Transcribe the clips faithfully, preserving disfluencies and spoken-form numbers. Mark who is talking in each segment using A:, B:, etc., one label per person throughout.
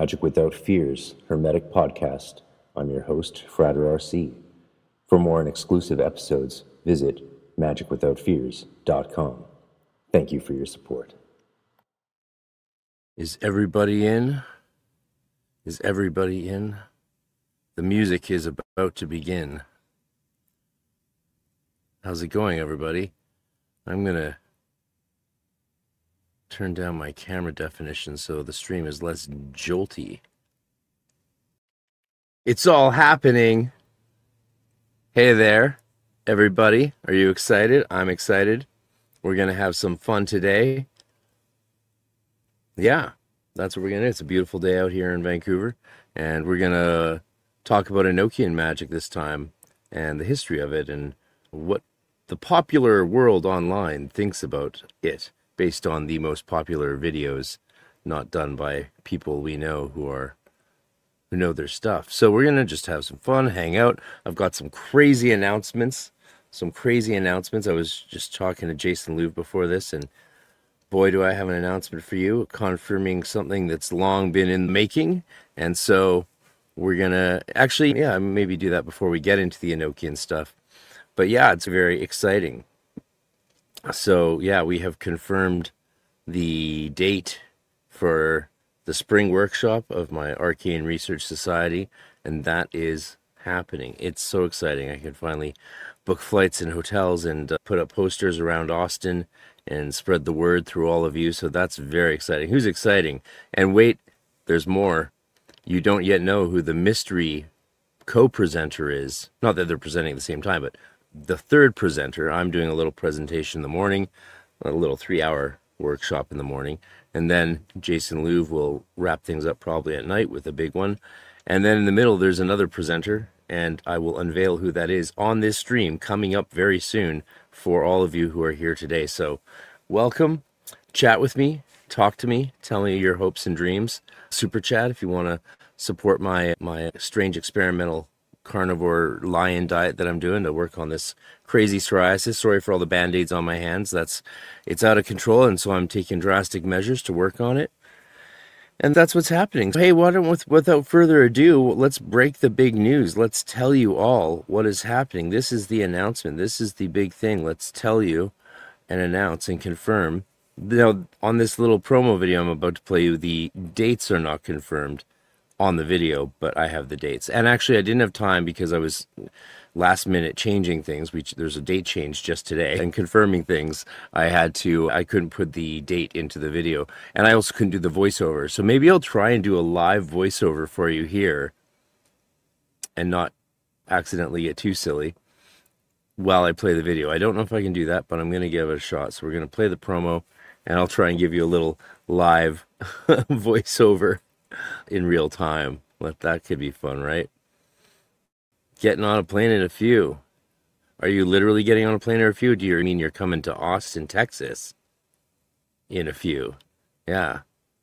A: Magic Without Fears Hermetic Podcast. I'm your host, Frater R C. For more and exclusive episodes, visit magic without fears dot com. Thank you for your support. Is everybody in? Is everybody in? The music is about to begin. How's it going, everybody? I'm going to turn down my camera definition so the stream is less jolty. It's all happening. Hey there, everybody. Are you excited? I'm excited. We're going to have some fun today. Yeah, that's what we're going to do. It's a beautiful day out here in Vancouver, and we're going to talk about Enochian magic this time and the history of it and what the popular world online thinks about it based on the most popular videos not done by people we know who are who know their stuff. So we're going to just have some fun, hang out. I've got some crazy announcements, some crazy announcements. I was just talking to Jason Louv before this, and boy, do I have an announcement for you, confirming something that's long been in the making. And so we're going to actually, yeah, maybe do that before we get into the Enochian stuff. But yeah, it's very exciting. So yeah, we have confirmed the date for the spring workshop of my Arcane Research Society, and that is happening. It's so exciting. I can finally book flights and hotels and uh, put up posters around Austin and spread the word through all of you. So that's very exciting. Who's exciting? And wait, there's more. You don't yet know who the mystery co-presenter is. Not that they're presenting at the same time, but the third presenter. I'm doing a little presentation in the morning, a little three-hour workshop in the morning, and then Jason Louv will wrap things up probably at night with a big one. And then in the middle, there's another presenter, and I will unveil who that is on this stream coming up very soon for all of you who are here today. So welcome, chat with me, talk to me, tell me your hopes and dreams. Super chat if you want to support my my strange experimental carnivore lion diet that I'm doing to work on this crazy psoriasis. Sorry for all the band-aids on my hands. That's it's out of control, and so I'm taking drastic measures to work on it. And that's what's happening. So, hey, why don't, with, without further ado, let's break the big news. Let's tell you all what is happening. This is the announcement. This is the big thing. Let's tell you and announce and confirm. Now, on this little promo video I'm about to play you, the dates are not confirmed on the video, but I have the dates. And actually, I didn't have time because I was last minute changing things. We, there's a date change just today and confirming things. I had to, I couldn't put the date into the video, and I also couldn't do the voiceover. So maybe I'll try and do a live voiceover for you here and not accidentally get too silly while I play the video. I don't know if I can do that, but I'm going to give it a shot. So we're going to play the promo, and I'll try and give you a little live voiceover in real time. Let that could be fun, right? Getting on a plane in a few. Are you literally getting on a plane in a few? Do you mean you're coming to Austin, Texas in a few? Yeah.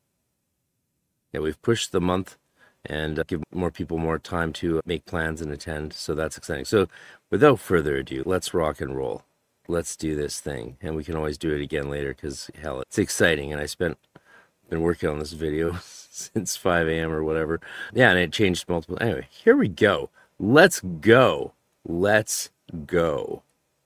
A: Yeah, we've pushed the month and uh, give more people more time to make plans and attend. So that's exciting. So without further ado, let's rock and roll. Let's do this thing. And we can always do it again later because, hell, it's exciting. And I spent been working on this video since five a.m. or whatever. Yeah, and it changed multiple. Anyway, here we go. Let's go. Let's go.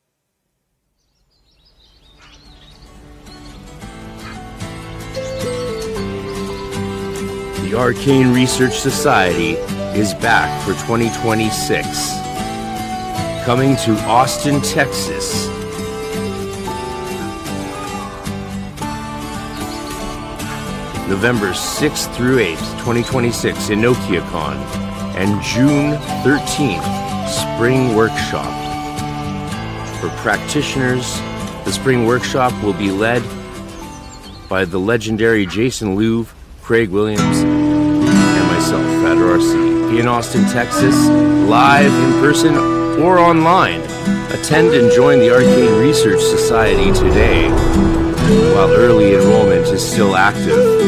A: The Arcane Research Society is back for twenty twenty-six. Coming to Austin, Texas. November sixth through eighth, twenty twenty-six, EnochiaCon, and June thirteenth, Spring Workshop. For practitioners, the Spring Workshop will be led by the legendary Jason Louv, Craig Williams, and myself, Frater R C. In Austin, Texas, live, in person, or online. Attend and join the Arcane Research Society today, while early enrollment is still active.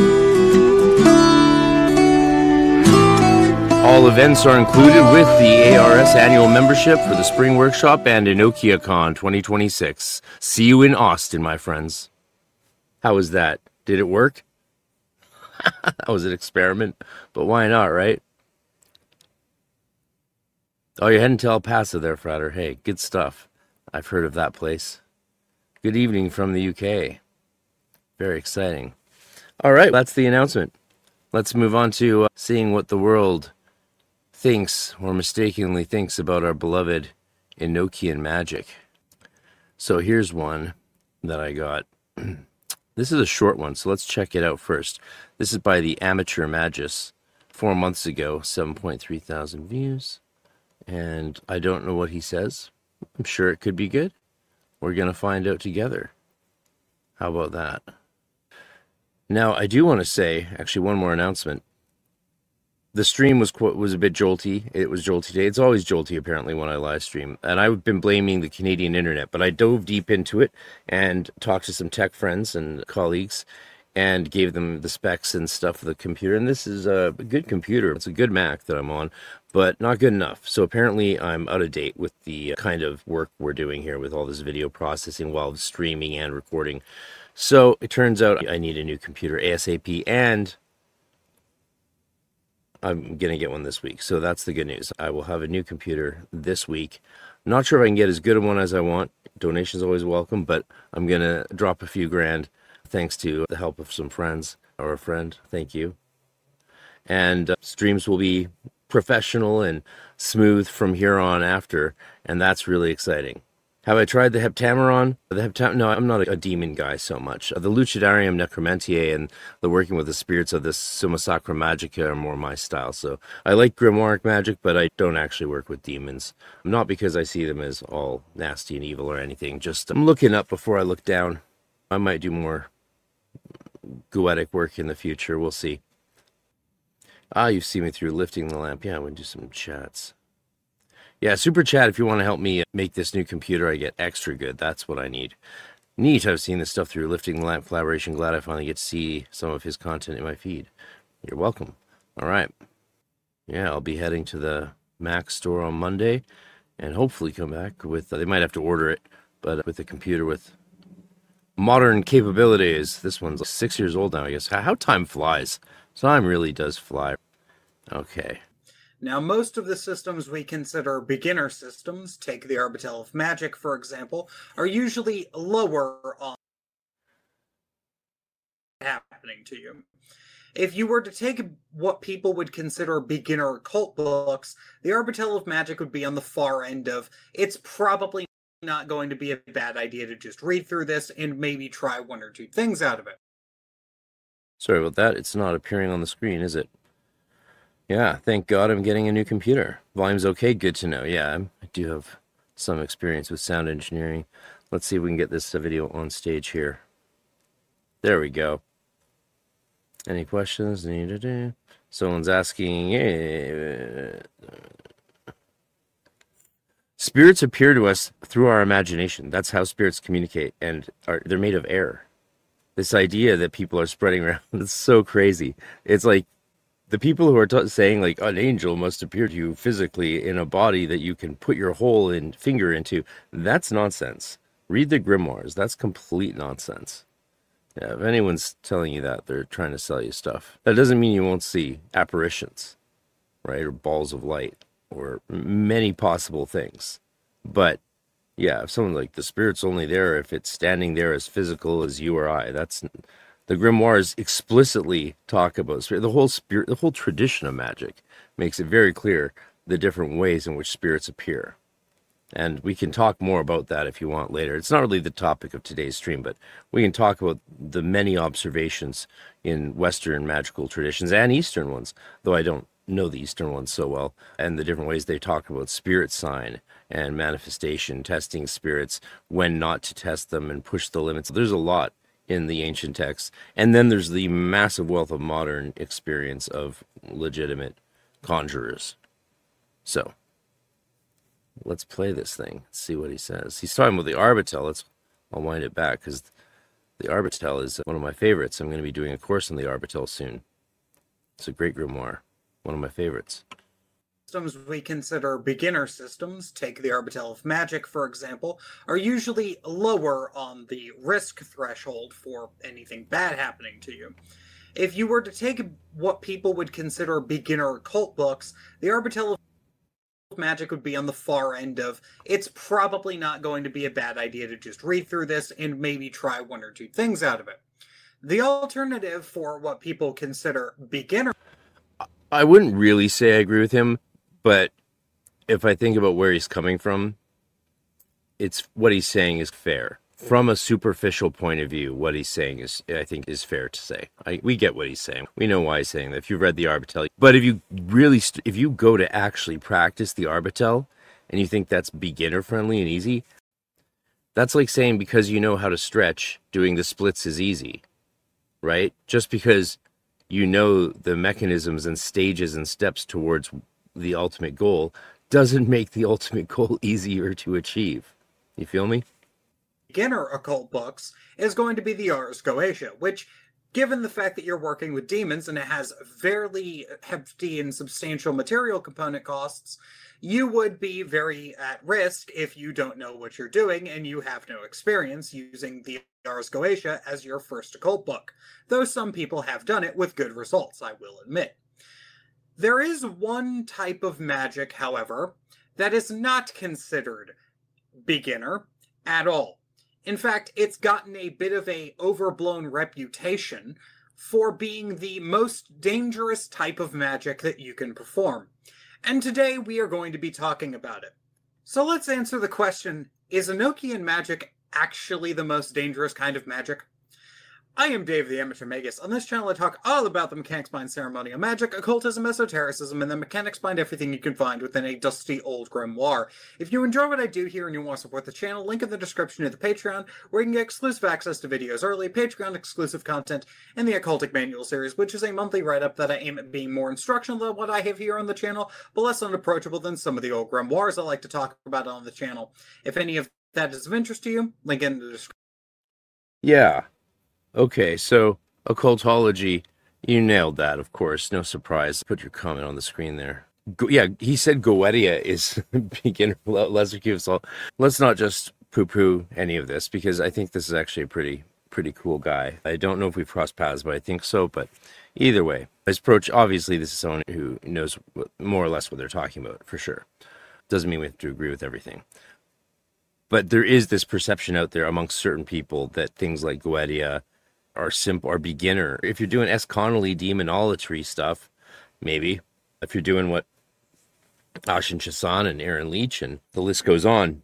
A: All events are included with the A R S annual membership for the Spring Workshop and EnochiaCon twenty twenty-six. See you in Austin, my friends. How was that? Did it work? That was an experiment, but why not, right? Oh, you're heading to El Paso there, Frater. Hey, good stuff. I've heard of that place. Good evening from the U K. Very exciting. All right, that's the announcement. Let's move on to uh, seeing what the world thinks or mistakenly thinks about our beloved Enochian magic. So here's one that I got. This is a short one, so let's check it out first. This is by the Amateur Magus, four months ago, seven point three thousand views. And I don't know what he says. I'm sure it could be good. We're going to find out together. How about that? Now, I do want to say, actually, one more announcement. The stream was was a bit jolty. It was jolty today. It's always jolty, apparently, when I live stream. And I've been blaming the Canadian internet, but I dove deep into it and talked to some tech friends and colleagues and gave them the specs and stuff of the computer. And this is a good computer. It's a good Mac that I'm on, but not good enough. So apparently I'm out of date with the kind of work we're doing here with all this video processing while streaming and recording. So it turns out I need a new computer ASAP, and I'm going to get one this week. So that's the good news. I will have a new computer this week. I'm not sure if I can get as good a one as I want. Donations always welcome, but I'm going to drop a few grand thanks to the help of some friends or a friend. Thank you. And uh, streams will be professional and smooth from here on after, and that's really exciting. Have I tried the Heptameron? The Heptam- no, I'm not a, a demon guy so much. The Lucidarium Necromentiae and the working with the spirits of this Summa Sacra Magica are more my style. So I like grimoire magic, but I don't actually work with demons. Not because I see them as all nasty and evil or anything. Just I'm looking up before I look down. I might do more goetic work in the future. We'll see. Ah, you've seen me through lifting the lamp. Yeah, I'm going to do some chats. Yeah, super chat if you want to help me make this new computer. I get extra good. That's what I need. Neat. I've seen this stuff through Lifting the Lamp collaboration. Glad I finally get to see some of his content in my feed. You're welcome. All right. Yeah, I'll be heading to the Mac store on Monday and hopefully come back with, uh, they might have to order it, but with a computer with modern capabilities. This one's six years old now, I guess. How time flies. Time really does fly. Okay.
B: Now, most of the systems we consider beginner systems, take the Arbitel of Magic, for example, are usually lower on happening to you. If you were to take what people would consider beginner occult books, the Arbitel of Magic would be on the far end of, it's probably not going to be a bad idea to just read through this and maybe try one or two things out of it.
A: Sorry about that. It's not appearing on the screen, is it? Yeah, thank God I'm getting a new computer. Volume's okay, good to know. Yeah, I do have some experience with sound engineering. Let's see if we can get this video on stage here. There we go. Any questions? Someone's asking, yeah. Spirits appear to us through our imagination. That's how spirits communicate, and are they're made of air. This idea that people are spreading around, it's so crazy. It's like, the people who are t- saying like an angel must appear to you physically in a body that you can put your whole in, finger into, that's nonsense. Read the grimoires. That's complete nonsense. Yeah, if anyone's telling you that, they're trying to sell you stuff. That doesn't mean you won't see apparitions, right? Or balls of light, or many possible things. But yeah, if someone's like, the spirit's only there if it's standing there as physical as you or I, that's... The grimoires explicitly talk about spirit. The whole spirit, the whole tradition of magic makes it very clear the different ways in which spirits appear. And we can talk more about that if you want later. It's not really the topic of today's stream, but we can talk about the many observations in Western magical traditions and Eastern ones, though I don't know the Eastern ones so well, and the different ways they talk about spirit sign and manifestation, testing spirits, when not to test them and push the limits. There's a lot in the ancient texts. And then there's the massive wealth of modern experience of legitimate conjurers. So, let's play this thing. Let's see what he says. He's talking about the Arbitel. Let's, I'll wind it back, because the Arbitel is one of my favorites. I'm going to be doing a course on the Arbitel soon. It's a great grimoire. One of my favorites.
B: Systems we consider beginner systems, take the Arbitel of Magic, for example, are usually lower on the risk threshold for anything bad happening to you. If you were to take what people would consider beginner occult books, the Arbitel of Magic would be on the far end of, it's probably not going to be a bad idea to just read through this and maybe try one or two things out of it. The alternative for what people consider beginner...
A: I wouldn't really say I agree with him, but if I think about where he's coming from, it's what he's saying is fair. From a superficial point of view, what he's saying is, I think, is fair to say. I, we get what he's saying. We know why he's saying that if you've read the Arbitel. But if you really, st- if you go to actually practice the Arbitel and you think that's beginner friendly and easy, that's like saying because you know how to stretch, doing the splits is easy, right? Just because you know the mechanisms and stages and steps towards the ultimate goal doesn't make the ultimate goal easier to achieve. You feel me?
B: Beginner occult books is going to be the Ars Goetia, which, given the fact that you're working with demons and it has fairly hefty and substantial material component costs, you would be very at risk if you don't know what you're doing and you have no experience using the Ars Goetia as your first occult book, though some people have done it with good results, I will admit. There is one type of magic, however, that is not considered beginner at all. In fact, it's gotten a bit of a overblown reputation for being the most dangerous type of magic that you can perform. And today we are going to be talking about it. So let's answer the question, is Enochian magic actually the most dangerous kind of magic? I am Dave the Amateur Magus. On this channel I talk all about the mechanics behind ceremonial magic, occultism, esotericism, and the mechanics behind everything you can find within a dusty old grimoire. If you enjoy what I do here and you want to support the channel, link in the description of the Patreon, where you can get exclusive access to videos early, Patreon exclusive content, and the Occultic Manual series, which is a monthly write-up that I aim at being more instructional than what I have here on the channel, but less unapproachable than some of the old grimoires I like to talk about on the channel. If any of that is of interest to you, link in the description.
A: Yeah. Okay, so occultology, you nailed that, of course. No surprise. Put your comment on the screen there. Go, yeah, he said Goetia is beginner lesser cube assault. Let's not just poo-poo any of this, because I think this is actually a pretty pretty cool guy. I don't know if we've crossed paths, but I think so. But either way, his approach, obviously, this is someone who knows more or less what they're talking about, for sure. Doesn't mean we have to agree with everything. But there is this perception out there amongst certain people that things like Goetia are simple, are beginner. If you're doing S. Connolly demonolatry stuff, maybe. If you're doing what Ashen Chassan and Aaron Leach and the list goes on,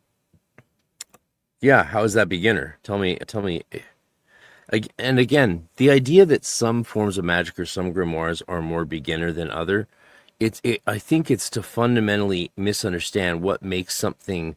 A: yeah, how is that beginner? Tell me, tell me. And again, the idea that some forms of magic or some grimoires are more beginner than other, it's. It, I think it's to fundamentally misunderstand what makes something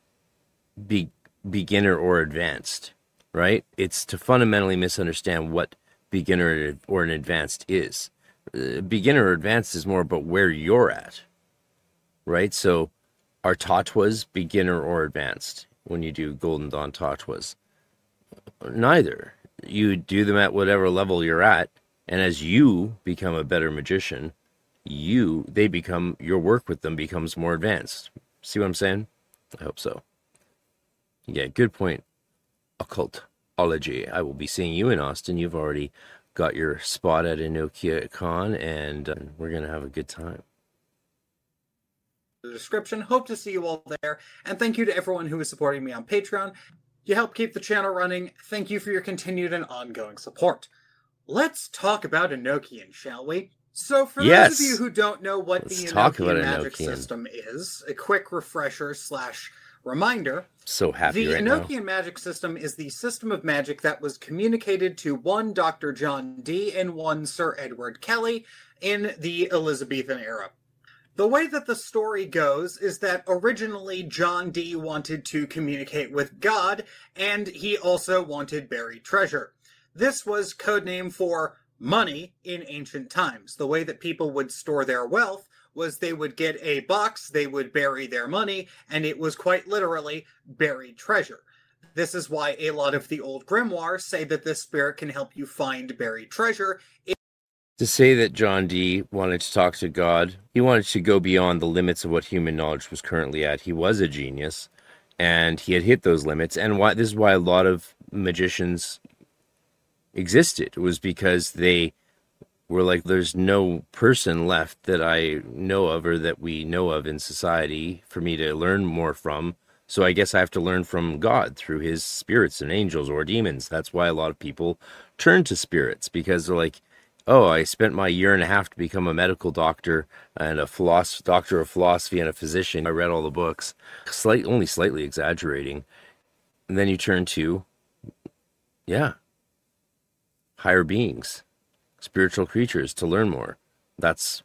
A: be beginner or advanced. Right? It's to fundamentally misunderstand what beginner or an advanced is. Uh, beginner or advanced is more about where you're at. Right? So are Tatwas beginner or advanced when you do Golden Dawn Tatwas? Neither. You do them at whatever level you're at, and as you become a better magician, you they become your work with them becomes more advanced. See what I'm saying? I hope so. Yeah, good point. Occultology. I will be seeing you in Austin. You've already got your spot at Enochia Con, and uh, we're going to have a good time.
B: The description. Hope to see you all there, and thank you to everyone who is supporting me on Patreon. You help keep the channel running. Thank you for your continued and ongoing support. Let's talk about Enochian, shall we? So for
A: yes.
B: those of you who don't know what
A: Let's
B: the
A: talk
B: Enochian
A: about
B: magic
A: Enochian.
B: system is, a quick refresher slash reminder.
A: So happy
B: the
A: right
B: Enochian
A: now.
B: magic system is the system of magic that was communicated to one Doctor John Dee and one Sir Edward Kelly in the Elizabethan era. The way that the story goes is that originally John Dee wanted to communicate with God, and he also wanted buried treasure. This was codename for money in ancient times. The way that people would store their wealth was they would get a box, they would bury their money, and it was quite literally buried treasure. This is why a lot of the old grimoires say that this spirit can help you find buried treasure. It-
A: to say that John Dee wanted to talk to God, he wanted to go beyond the limits of what human knowledge was currently at. He was a genius, and he had hit those limits. And why this is why a lot of magicians existed, was because they We're like, there's no person left that I know of or that we know of in society for me to learn more from. So I guess I have to learn from God through his spirits and angels or demons. That's why a lot of people turn to spirits, because they're like, oh, I spent my year and a half to become a medical doctor and a philosoph- doctor of philosophy and a physician. I read all the books, slight, only slightly exaggerating. And then you turn to, yeah, higher beings, spiritual creatures to learn more. That's,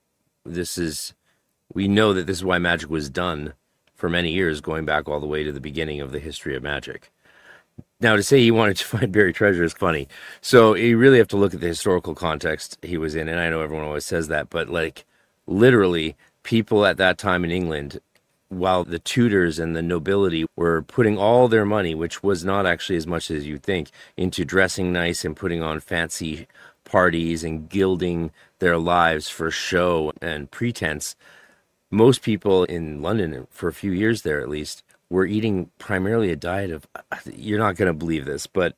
A: this is, we know that this is why magic was done for many years, going back all the way to the beginning of the history of magic. Now, to say he wanted to find buried treasure is funny. So you really have to look at the historical context he was in. And I know everyone always says that, but like literally, people at that time in England, while the Tudors and the nobility were putting all their money, which was not actually as much as you think, into dressing nice and putting on fancy parties and gilding their lives for show and pretense, most people in London, for a few years there at least, were eating primarily a diet of, you're not going to believe this, but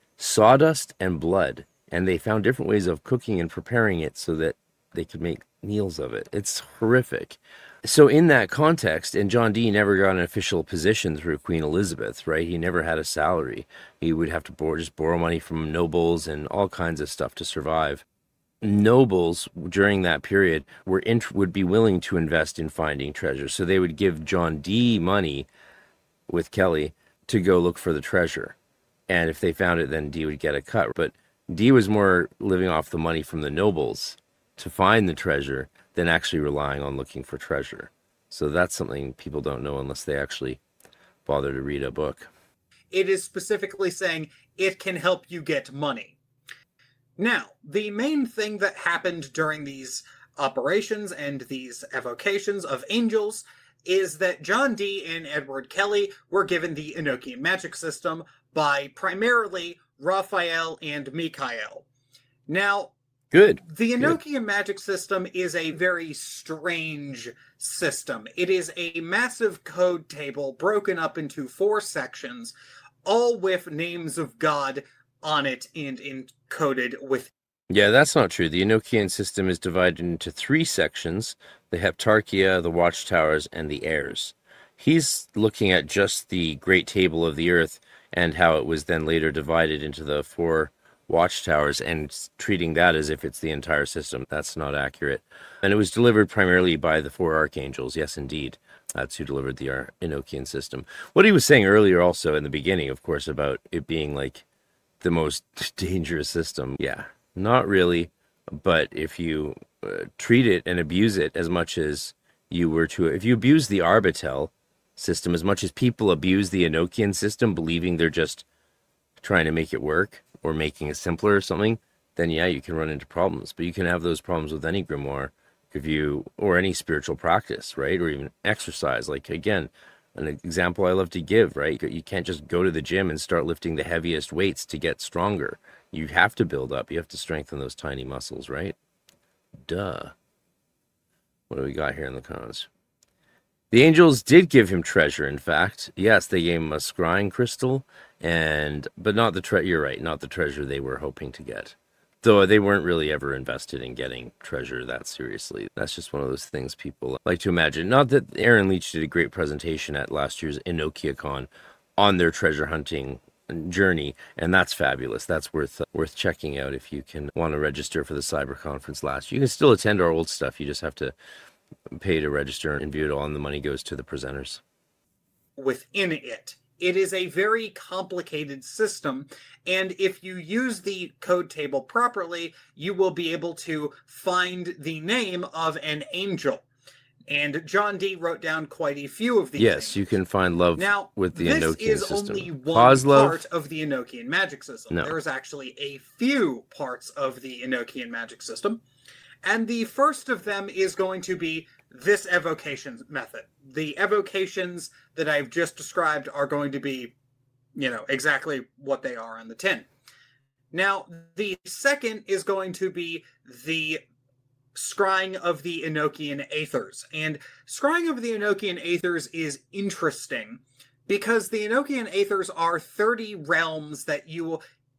A: sawdust and blood. And they found different ways of cooking and preparing it so that they could make meals of it. It's horrific. So in that context, and John Dee never got an official position through Queen Elizabeth, right? He never had a salary. He would have to borrow, just borrow money from nobles and all kinds of stuff to survive. Nobles during that period were int- would be willing to invest in finding treasure. So they would give John Dee money with Kelly to go look for the treasure. And if they found it, then Dee would get a cut. But Dee was more living off the money from the nobles to find the treasure than actually relying on looking for treasure. So that's something people don't know unless they actually bother to read a book.
B: It is specifically saying it can help you get money. Now, the main thing that happened during these operations and these evocations of angels is that John Dee and Edward Kelly were given the Enochian magic system by primarily Raphael and Michael. Now,
A: Good.
B: the Enochian
A: Good.
B: magic system is a very strange system. It is a massive code table broken up into four sections, all with names of God on it and encoded with.
A: Yeah, that's not true. The Enochian system is divided into three sections: the Heptarchia, the Watchtowers, and the Heirs. He's looking at just the Great Table of the Earth and how it was then later divided into the four Watchtowers and treating that as if it's the entire system. That's not accurate. And it was delivered primarily by the four archangels. Yes, indeed. That's who delivered the Ar- Enochian system. What he was saying earlier also in the beginning, of course, about it being like the most dangerous system. Yeah, not really. But if you uh, treat it and abuse it as much as you were to, if you abuse the Arbitel system as much as people abuse the Enochian system, believing they're just trying to make it work or making it simpler or something, then yeah, you can run into problems. But you can have those problems with any grimoire if you, or any spiritual practice, right? Or even exercise. Like, again, an example I love to give, right? You can't just go to the gym and start lifting the heaviest weights to get stronger. You have to build up. You have to strengthen those tiny muscles, right? Duh. What do we got here in the comments? The angels did give him treasure, in fact. Yes, they gave him a scrying crystal, and but not the tre- you're right, not the treasure they were hoping to get. Though they weren't really ever invested in getting treasure that seriously. That's just one of those things people like to imagine. Not that Aaron Leach did a great presentation at last year's EnochiaCon on their treasure hunting journey, and that's fabulous. That's worth uh, worth checking out if you can want to register for the Cyber Conference last year. You can still attend our old stuff. You just have to pay to register and view it all, and the money goes to the presenters.
B: Within it. It is a very complicated system, and if you use the code table properly, you will be able to find the name of an angel. And John Dee wrote down quite a few of these.
A: Yes,
B: angels.
A: You can find love
B: now,
A: with the
B: this
A: Enochian
B: is
A: system.
B: only one
A: Cause
B: part
A: love?
B: of the Enochian magic system.
A: No.
B: There's actually a few parts of the Enochian magic system. And the first of them is going to be this evocation method. The evocations that I've just described are going to be, you know, exactly what they are on the tin. Now, the second is going to be the scrying of the Enochian Aethers. And scrying of the Enochian Aethers is interesting because the Enochian Aethers are thirty realms that you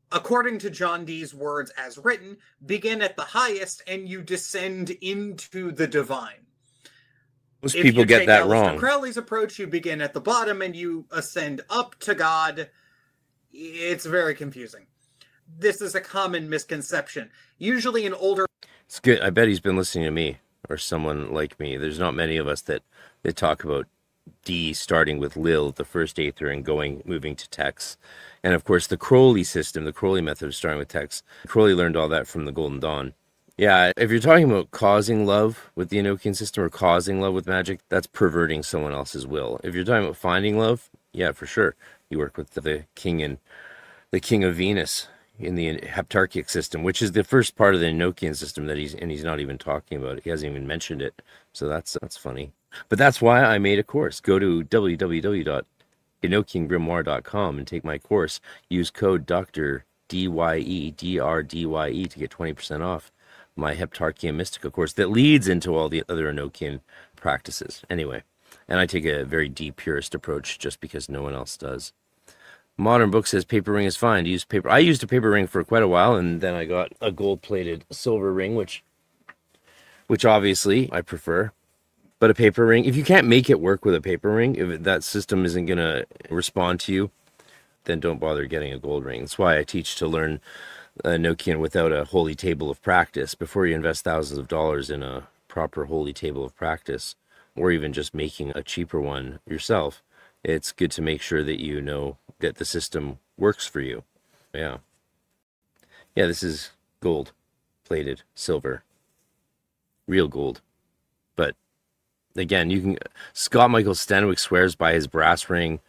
B: according to John Dee's words as written, begin at the highest and you descend into the divine.
A: Most
B: if
A: people
B: you
A: get
B: take
A: that
B: Aleister
A: wrong.
B: Crowley's approach, you begin at the bottom and you ascend up to God. It's very confusing. This is a common misconception. Usually in older...
A: It's good. I bet he's been listening to me or someone like me. There's not many of us that, that talk about D starting with Lil, the first Aether, and going, moving to Tex. And of course, the Crowley system, the Crowley method of starting with Tex. Crowley learned all that from the Golden Dawn. Yeah, if you're talking about causing love with the Enochian system or causing love with magic, that's perverting someone else's will. If you're talking about finding love, yeah, for sure. You work with the, the king and the king of Venus in the Heptarchic system, which is the first part of the Enochian system that he's and he's not even talking about it. He hasn't even mentioned it. So that's that's funny. But that's why I made a course. Go to w w w dot enochian grimoire dot com and take my course. Use code Doctor D Y E D R D Y E to get twenty percent off my Heptarchia Mystica course that leads into all the other Enochian practices. Anyway, and I take a very deep purist approach just because no one else does. Modern Book says paper ring is fine. Use paper. I used a paper ring for quite a while, and then I got a gold-plated silver ring, which, which obviously I prefer. But a paper ring, if you can't make it work with a paper ring, if that system isn't going to respond to you, then don't bother getting a gold ring. That's why I teach to learn Enochian without a holy table of practice. Before you invest thousands of dollars in a proper holy table of practice, or even just making a cheaper one yourself, it's good to make sure that you know that the system works for you. Yeah. Yeah, this is gold plated silver. Real gold. But again, you can Scott Michael Stenwick swears by his brass ring.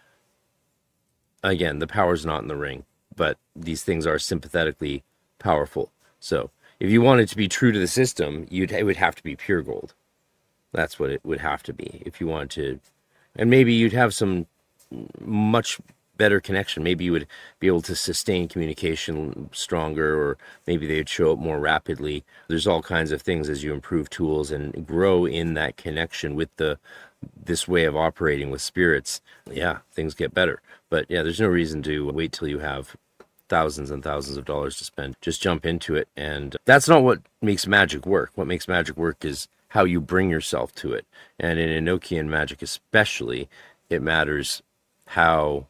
A: Again, the power's not in the ring, but these things are sympathetically powerful. So if you wanted to be true to the system, you'd it would have to be pure gold. That's what it would have to be if you wanted to. And maybe you'd have some much better connection. Maybe you would be able to sustain communication stronger, or maybe they'd show up more rapidly. There's all kinds of things as you improve tools and grow in that connection with the this way of operating with spirits. Yeah, things get better. But yeah, there's no reason to wait till you have thousands and thousands of dollars to spend. Just jump into it. And that's not what makes magic work. What makes magic work is how you bring yourself to it. And in Enochian magic especially, it matters how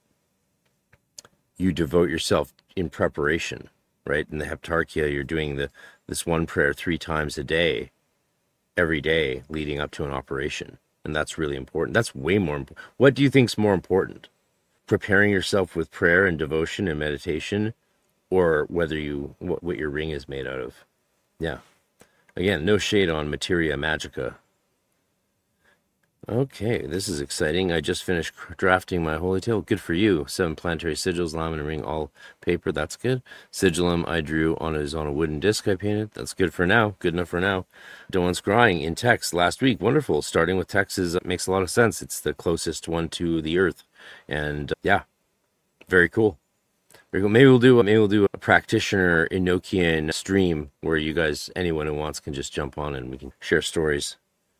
A: you devote yourself in preparation, right? In the Heptarchia, you're doing the this one prayer three times a day, every day, leading up to an operation. And that's really important. That's way more important. What do you think is more important? Preparing yourself with prayer and devotion and meditation, or whether you, what, what your ring is made out of? Yeah. Again, no shade on Materia Magica. Okay, this is exciting. I just finished drafting my Holy Tale. Good for you. Seven planetary sigils, laminate ring, all paper. That's good. Sigillum I drew on is on a wooden disc I painted. That's good for now. Good enough for now. Doan Scrying in text last week. Wonderful. Starting with text is, makes a lot of sense. It's the closest one to the earth. And uh, yeah, very cool. Very cool. Maybe we'll do maybe we'll do a practitioner Enochian stream where you guys, anyone who wants, can just jump on and we can share stories.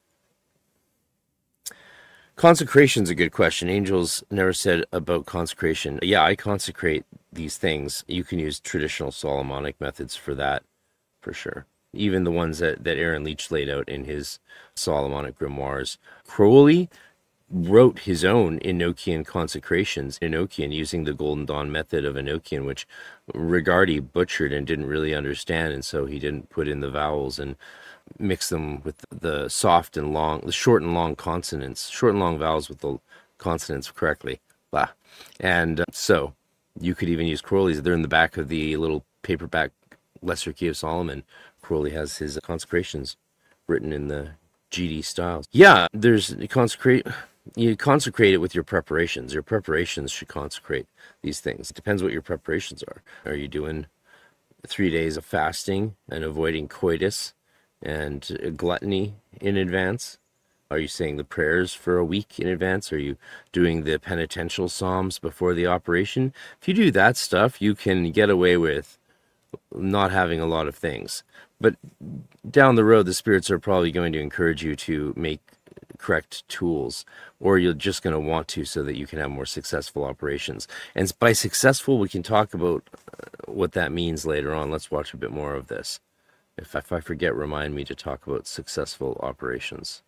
A: Consecration's a good question. Angels never said about consecration. Yeah, I consecrate these things. You can use traditional Solomonic methods for that, for sure. Even the ones that, that Aaron Leach laid out in his Solomonic grimoires. Crowley wrote his own Enochian consecrations, Enochian, using the Golden Dawn method of Enochian, which Rigardi butchered and didn't really understand, and so he didn't put in the vowels and mix them with the soft and long, the short and long consonants, short and long vowels with the consonants correctly. Blah. And uh, so you could even use Crowley's. They're in the back of the little paperback Lesser Key of Solomon. Crowley has his consecrations written in the G D styles. Yeah, there's consecrate. You consecrate it with your preparations. Your preparations should consecrate these things. It depends what your preparations are. Are you doing three days of fasting and avoiding coitus and gluttony in advance? Are you saying the prayers for a week in advance? Are you doing the penitential psalms before the operation? If you do that stuff, you can get away with not having a lot of things. But down the road, the spirits are probably going to encourage you to make correct tools, or you're just going to want to so that you can have more successful operations. And by successful, we can talk about what that means later on. Let's watch a bit more of this. If, if I forget, remind me to talk about successful operations.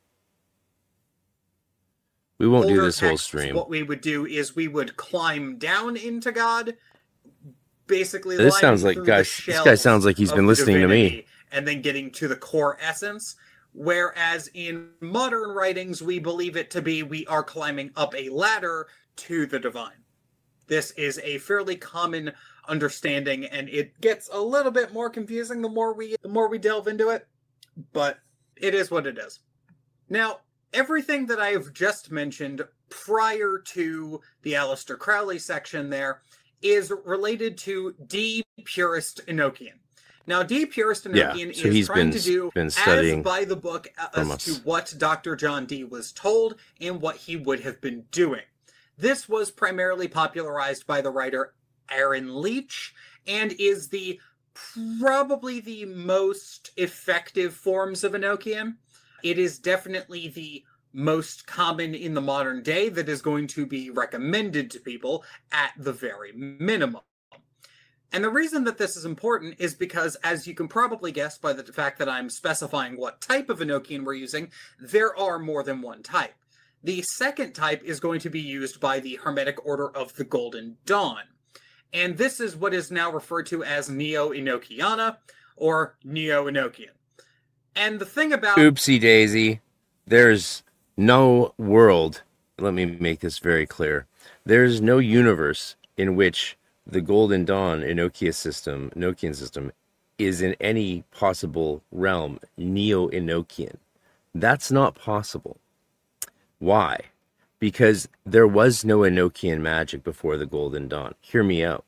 A: We won't
B: Older
A: do this whole
B: texts,
A: stream.
B: What we would do is we would climb down into God, basically.
A: This sounds like, guys, this guy sounds like he's been listening to me.
B: And then getting to the core essence. Whereas in modern writings, we believe it to be we are climbing up a ladder to the divine. This is a fairly common understanding, and it gets a little bit more confusing the more we the more we delve into it, but it is what it is. Now, everything that I've just mentioned prior to the Aleister Crowley section there is related to D. Purist Enochian. Now, D. Purist Enochian
A: yeah, so
B: is
A: he's
B: trying
A: been,
B: to do
A: been studying
B: as by the book as
A: us.
B: to what Doctor John Dee was told and what he would have been doing. This was primarily popularized by the writer Aaron Leach and is the probably the most effective forms of Enochian. It is definitely the most common in the modern day that is going to be recommended to people at the very minimum. And the reason that this is important is because, as you can probably guess by the fact that I'm specifying what type of Enochian we're using, there are more than one type. The second type is going to be used by the Hermetic Order of the Golden Dawn. And this is what is now referred to as Neo-Enochiana, or Neo-Enochian. And the thing about...
A: Oopsie daisy. There's no world, let me make this very clear, there's no universe in which the Golden Dawn Enochian system, Enochian system, is in any possible realm Neo-Enochian. That's not possible. Why? Because there was no Enochian magic before the Golden Dawn. Hear me out.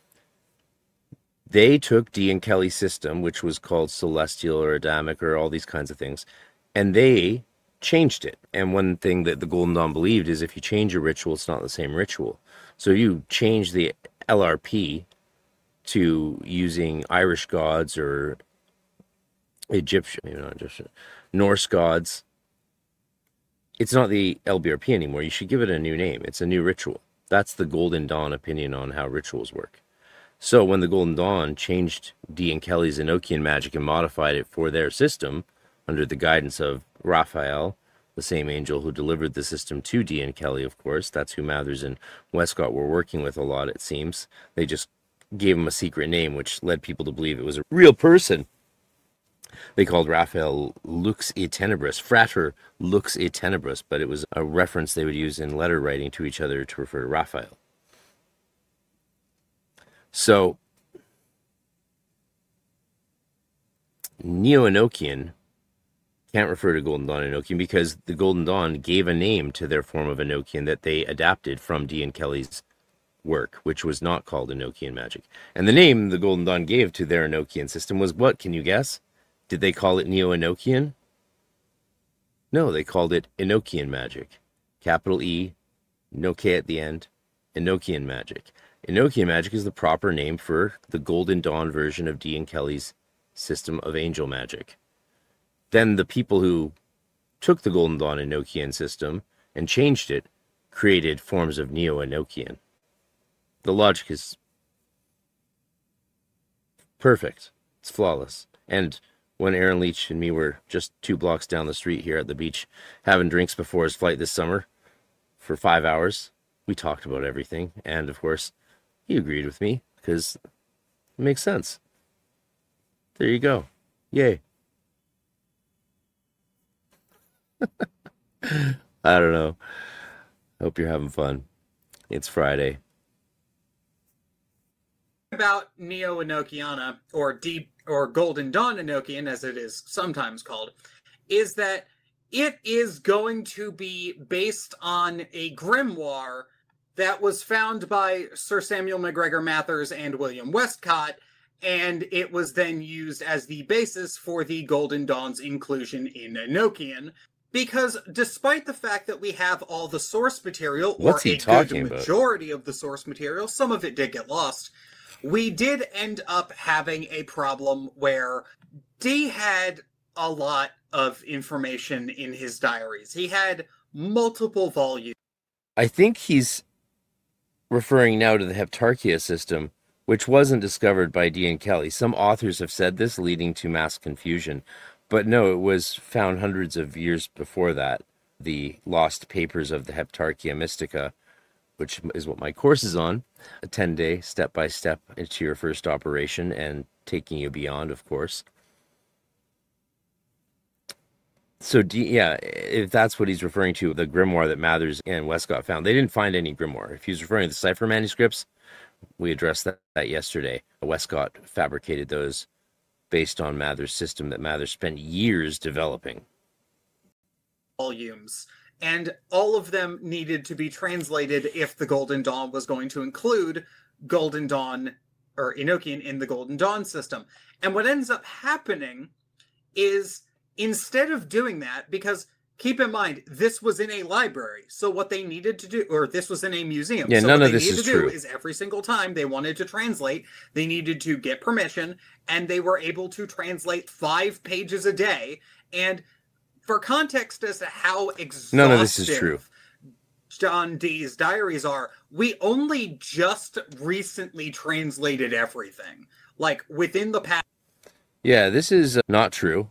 A: They took Dee and Kelly's system, which was called Celestial or Adamic or all these kinds of things, and they changed it. And one thing that the Golden Dawn believed is if you change a ritual, it's not the same ritual. So you change the L R P to using Irish gods or Egyptian, maybe not Egyptian, Norse gods. It's not the L B R P anymore. You should give it a new name. It's a new ritual. That's the Golden Dawn opinion on how rituals work. So when the Golden Dawn changed Dee and Kelly's Enochian magic and modified it for their system under the guidance of Raphael, the same angel who delivered the system to Dee and Kelly, of course. That's who Mathers and Westcott were working with a lot, it seems. They just gave him a secret name, which led people to believe it was a real person. They called Raphael Lux et Tenebris, Frater Lux et Tenebris, but it was a reference they would use in letter writing to each other to refer to Raphael. So, Neo-Enochian can't refer to Golden Dawn Enochian because the Golden Dawn gave a name to their form of Enochian that they adapted from Dee and Kelly's work, which was not called Enochian magic. And the name the Golden Dawn gave to their Enochian system was what? Can you guess? Did they call it Neo-Enochian? No, they called it Enochian magic. Capital E, no K at the end, Enochian magic. Enochian magic is the proper name for the Golden Dawn version of Dee and Kelly's system of angel magic. Then the people who took the Golden Dawn Enochian system and changed it created forms of Neo-Enochian. The logic is perfect. It's flawless. And when Aaron Leach and me were just two blocks down the street here at the beach having drinks before his flight this summer for five hours, we talked about everything. And, of course, he agreed with me because it makes sense. There you go. Yay. I don't know. Hope you're having fun. It's Friday.
B: About Neo-Enochiana, or Deep or Golden Dawn Enochian, as it is sometimes called, is that it is going to be based on a grimoire that was found by Sir Samuel MacGregor Mathers and William Westcott, and it was then used as the basis for the Golden Dawn's inclusion in Enochian. Because despite the fact that we have all the source material,
A: What's
B: or
A: he
B: a
A: talking
B: good
A: about?
B: majority of the source material, some of it did get lost, we did end up having a problem where Dee had a lot of information in his diaries. He had multiple volumes.
A: I think he's referring now to the Heptarchia system, which wasn't discovered by Dee and Kelly. Some authors have said this, leading to mass confusion. But no, it was found hundreds of years before that. The lost papers of the Heptarchia Mystica, which is what my course is on, a ten-day step-by-step into your first operation and taking you beyond, of course. So, yeah, if that's what he's referring to, the grimoire that Mathers and Westcott found, they didn't find any grimoire. If he's referring to the cipher manuscripts, we addressed that, that yesterday. Westcott fabricated those based on Mathers' system that Mathers spent years developing.
B: Volumes. And all of them needed to be translated if the Golden Dawn was going to include Golden Dawn or Enochian in the Golden Dawn system. And what ends up happening is, instead of doing that, because keep in mind, this was in a library, so what they needed to do, or this was in a museum.
A: Yeah,
B: so
A: none
B: what
A: of
B: they
A: this
B: needed
A: is
B: to do
A: true.
B: is every single time they wanted to translate, they needed to get permission, and they were able to translate five pages a day. And for context as to how exhaustive
A: none of this is true.
B: John Dee's diaries are, we only just recently translated everything. Like, within the past...
A: Yeah, this is not true.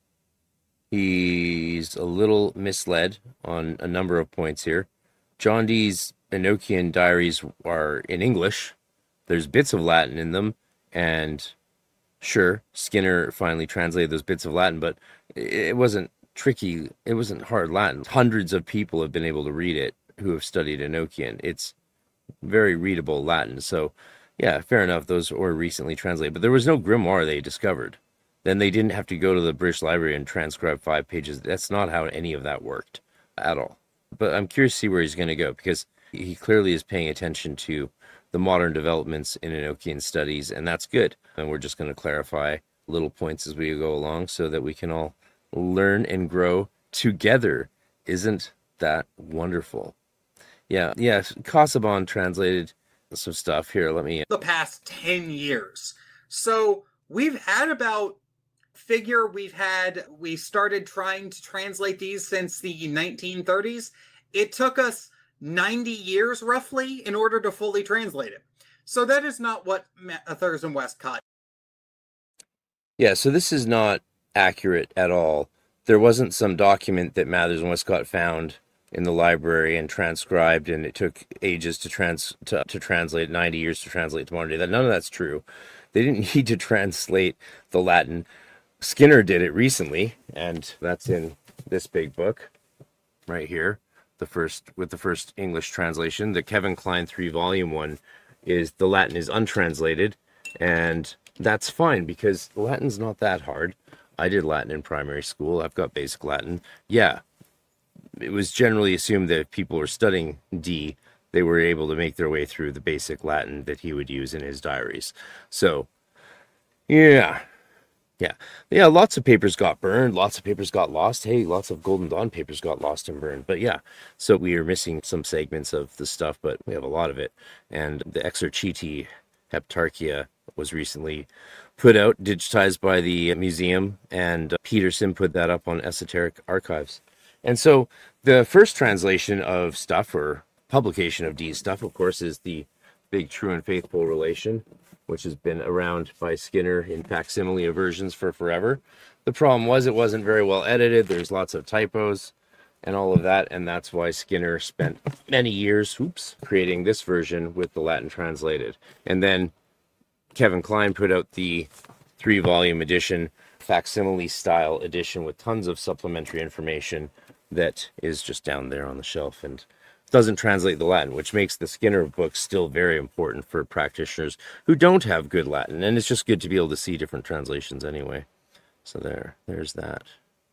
A: He's a little misled on a number of points here. John Dee's Enochian diaries are in English. There's bits of Latin in them, and sure, Skinner finally translated those bits of Latin, but it wasn't tricky. It wasn't hard Latin. Hundreds of people have been able to read it who have studied Enochian. It's very readable Latin. So, yeah, fair enough. Those were recently translated, but there was no grimoire they discovered. Then they didn't have to go to the British Library and transcribe five pages. That's not how any of that worked at all. But I'm curious to see where he's going to go, because he clearly is paying attention to the modern developments in Enochian studies, and that's good. And we're just going to clarify little points as we go along so that we can all learn and grow together. Isn't that wonderful? Yeah, yeah. Casaubon translated some stuff here. Let me...
B: The past ten years. So we've had about... figure we've had, we started trying to translate these since the nineteen thirties. It took us ninety years, roughly, in order to fully translate it. So that is not what Mathers and Westcott...
A: Yeah, so this is not accurate at all. There wasn't some document that Mathers and Westcott found in the library and transcribed, and it took ages to trans to, to translate, ninety years to translate to modern day. That none of that's true. They didn't need to translate the Latin. Skinner did it recently, and that's in this big book right here, the first with the first English translation. The Kevin Klein three volume one is the Latin is untranslated, and that's fine because Latin's not that hard. I did Latin in primary school. I've got basic Latin. Yeah, it was generally assumed that if people were studying D, they were able to make their way through the basic Latin that he would use in his diaries. So, yeah. Yeah, yeah, lots of papers got burned, lots of papers got lost. Hey, lots of Golden Dawn papers got lost and burned. But yeah, so we are missing some segments of the stuff, but we have a lot of it. And the Exarcheti Heptarchia was recently put out, digitized by the museum, and Peterson put that up on Esoteric Archives. And so the first translation of stuff, or publication of Dee's stuff, of course, is the big True and Faithful Relation, which has been around by Skinner in facsimile versions for forever. The problem was it wasn't very well edited. There's lots of typos and all of that, and that's why Skinner spent many years, oops, creating this version with the Latin translated. And then Kevin Klein put out the three-volume edition, facsimile style edition with tons of supplementary information that is just down there on the shelf and doesn't translate the Latin, which makes the Skinner book still very important for practitioners who don't have good Latin. And it's just good to be able to see different translations anyway. So there, there's that.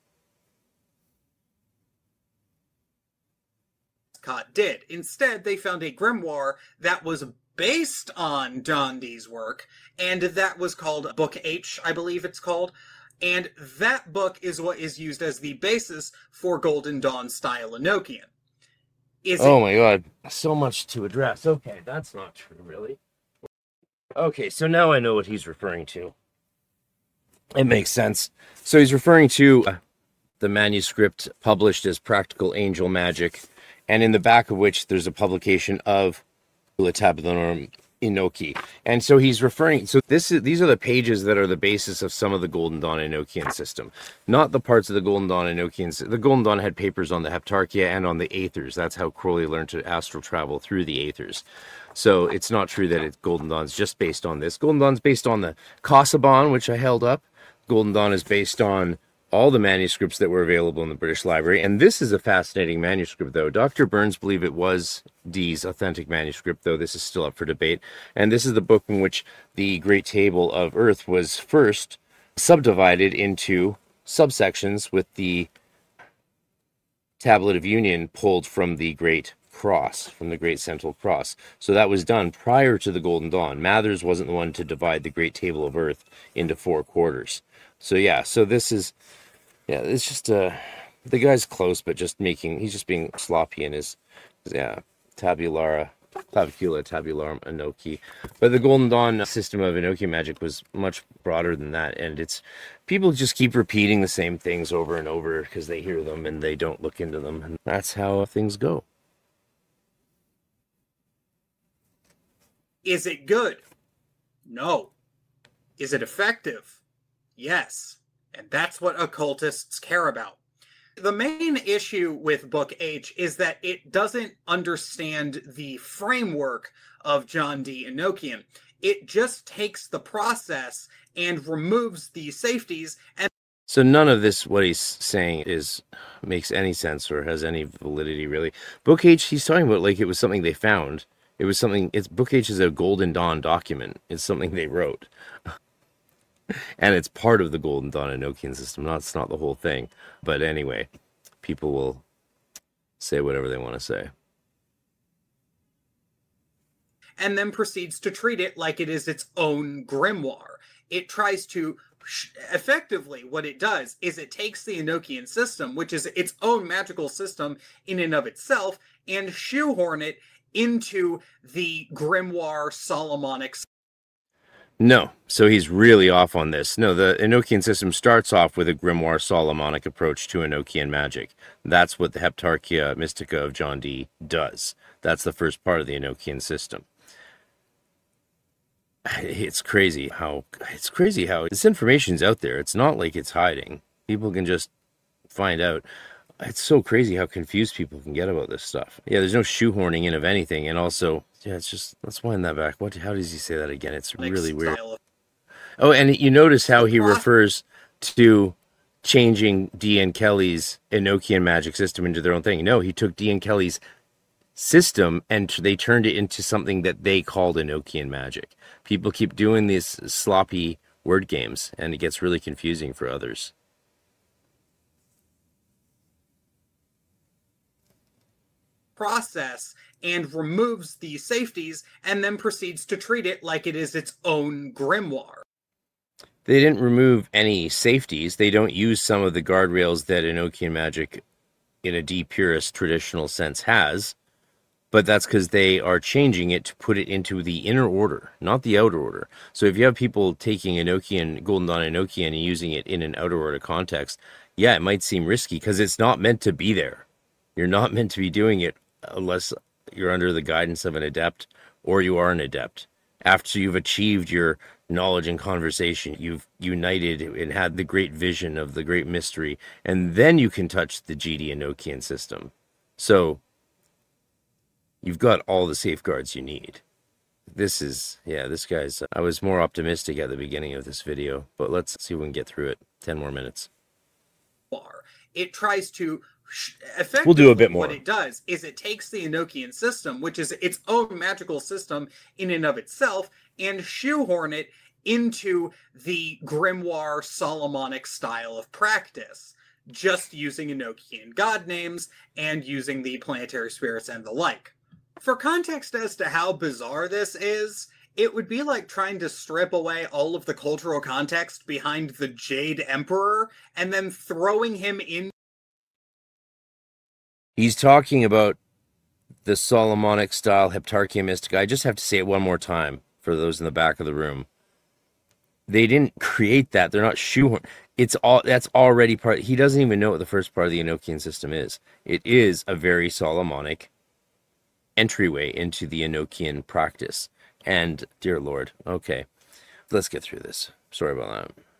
B: Scott did. Instead, they found a grimoire that was based on John Dee's work, and that was called Book H, I believe it's called. And that book is what is used as the basis for Golden Dawn style Enochian. Is
A: oh
B: it...
A: my god, so much to address. Okay, that's not true, really. Okay, so now I know what he's referring to. It makes sense. So he's referring to uh, the manuscript published as Practical Angel Magic, and in the back of which there's a publication of La Tabulorum Enochi. And so he's referring, so this is, these are the pages that are the basis of some of the Golden Dawn Enochian system, not the parts of the Golden Dawn Enochian. The Golden Dawn had papers on the Heptarchia and on the Aethers. That's how Crowley learned to astral travel, through the Aethers. So it's not true that it's Golden Dawn's just based on this. Golden Dawn's based on the Casaubon, which I held up. Golden Dawn is based on all the manuscripts that were available in the British Library. And this is a fascinating manuscript, though. Doctor Burns believed it was Dee's authentic manuscript, though this is still up for debate. And this is the book in which the Great Table of Earth was first subdivided into subsections, with the Tablet of Union pulled from the Great Cross, from the Great Central Cross. So that was done prior to the Golden Dawn. Mathers wasn't the one to divide the Great Table of Earth into four quarters. So yeah, so this is, yeah, it's just, uh, the guy's close, but just making, he's just being sloppy in his, yeah, tabulara, clavicula, tabularum, Enochi. But the Golden Dawn system of Enochian magic was much broader than that, and it's, people just keep repeating the same things over and over because they hear them and they don't look into them, and that's how things go.
B: Is it good? No. Is it effective? Yes, and that's what occultists care about. The main issue with Book H is that it doesn't understand the framework of John D. Enochian. It just takes the process and removes the safeties. And
A: so none of this, what he's saying, is makes any sense or has any validity, really. Book H, he's talking about like it was something they found. It was something, it's Book H is a Golden Dawn document. It's something they wrote. And it's part of the Golden Dawn Enochian system. Not, it's not the whole thing. But anyway, people will say whatever they want to say.
B: And then proceeds to treat it like it is its own grimoire. It tries to, effectively, what it does is it takes the Enochian system, which is its own magical system in and of itself, and shoehorn it into the grimoire Solomonic.
A: No, so he's really off on this. No, the Enochian system starts off with a grimoire Solomonic approach to Enochian magic. That's what the Heptarchia Mystica of John Dee does. That's the first part of the Enochian system. It's crazy how it's crazy how this information's out there. It's not like it's hiding. People can just find out. It's so crazy how confused people can get about this stuff. Yeah, there's no shoehorning in of anything, and also, yeah, it's just, let's wind that back. What? How does he say that again? It's really weird. Oh, and you notice how he refers to changing Dee and Kelly's Enochian magic system into their own thing. No, he took Dee and Kelly's system and they turned it into something that they called Enochian magic. People keep doing these sloppy word games, and it gets really confusing for others.
B: Process and removes the safeties and then proceeds to treat it like it is its own grimoire.
A: They didn't remove any safeties. They don't use some of the guardrails that Enochian magic in a Dee purist traditional sense has, but that's because they are changing it to put it into the inner order, not the outer order. So if you have people taking Enochian, Golden Dawn Enochian, and using it in an outer order context, yeah, it might seem risky because it's not meant to be there. You're not meant to be doing it unless you're under the guidance of an adept or you are an adept. After you've achieved your knowledge and conversation, you've united and had the great vision of the great mystery, and then you can touch the G D Enochian system. So you've got all the safeguards you need. This is, yeah, this guy's, I was more optimistic at the beginning of this video, but let's see if we can get through it. ten more minutes.
B: It tries to effectively,
A: we'll do a bit more.
B: What it does is it takes the Enochian system, which is its own magical system in and of itself, and shoehorn it into the grimoire Solomonic style of practice, just using Enochian god names and using the planetary spirits and the like. For context as to how bizarre this is, it would be like trying to strip away all of the cultural context behind the Jade Emperor and then throwing him in.
A: He's talking about the Solomonic style Heptarchia Mystica. I just have to say it one more time for those in the back of the room. they didn't create that. They're not shoehorn. It's all that's already part. He doesn't even know what the first part of the Enochian system is. It is a very Solomonic entryway into the Enochian practice. And dear Lord, okay, let's get through this. Sorry about that.